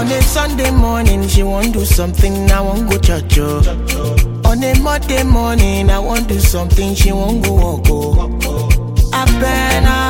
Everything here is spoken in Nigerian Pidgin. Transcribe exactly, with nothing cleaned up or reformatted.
On a Sunday morning, she won't do something, I won't go church. Oh. On a Monday morning, I won't do something, she won't go walk. Oh. I been